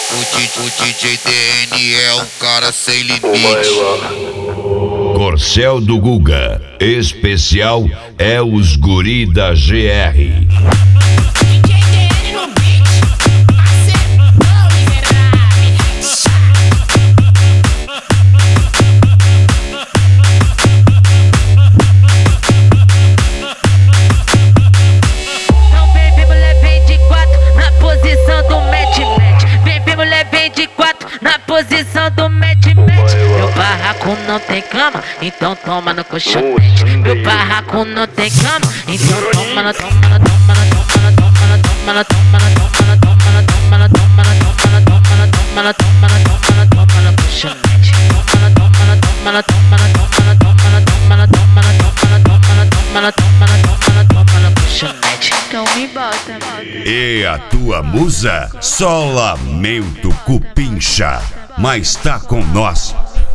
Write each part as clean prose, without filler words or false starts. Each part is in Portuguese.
O DJ DN é um cara sem limite. Corcel do Guga, especial é os guri da GR. Posição do match-match. Meu barraco não tem cama, então toma no colchonete. Meu barraco não tem cama, então toma no colchonete. Então me bota. E a tua musa? Só lamento cupincha, mas tá com nós.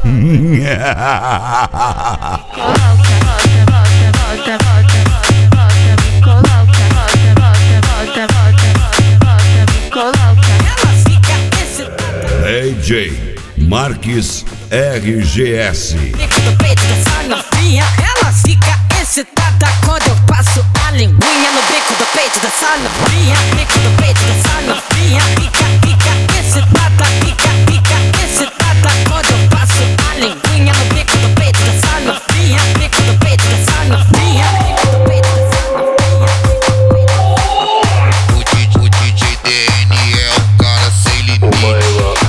DJ Marques RGS. Do peito dessa novinha, ela fica excitada quando eu passo a linguinha no bico do peito dessa novinha. Bico do peito dessa novinha, fica excitada, fica excitada quando eu passo a linguinha no bico do peito dessa novinha. Bico do peito dessa novinha, bico do peito dessa novinha. O DJ DN é um cara sem limite.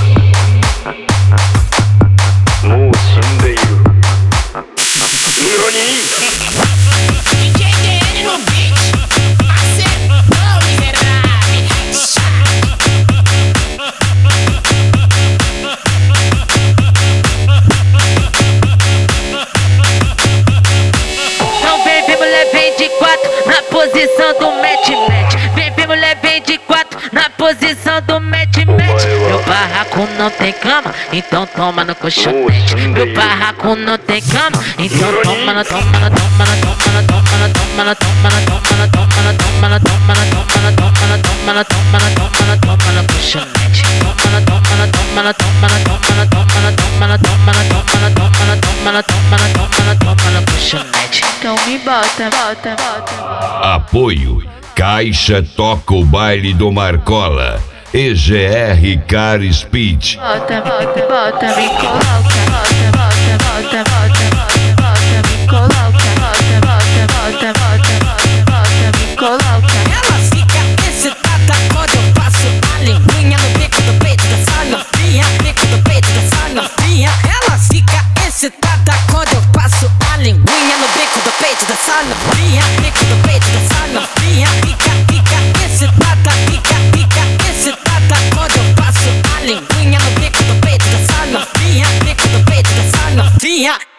Posição do match-match. Vem mulher, vem de quatro na posição do match-match. Meu barraco não tem cama, então toma no colchonete. Meu barraco não tem cama, então toma no colchonete. Então me bota. Apoio Caixa toca o baile do Marcola. EGR Car Speed. Bota, me coloca. Me coloca. Ela fica excitada quando eu passo a linguinha no bico do peito dessa novinha. Bico do peito dessa novinha. Ela fica excitada quando eu passo a linguinha no bico do peito dessa novinha. Bico do peito dessa novinha. Fica excitada, fica excitada quando eu passo a linguinha no bico do peito dessa novinha. Bico do peito dessa novinha.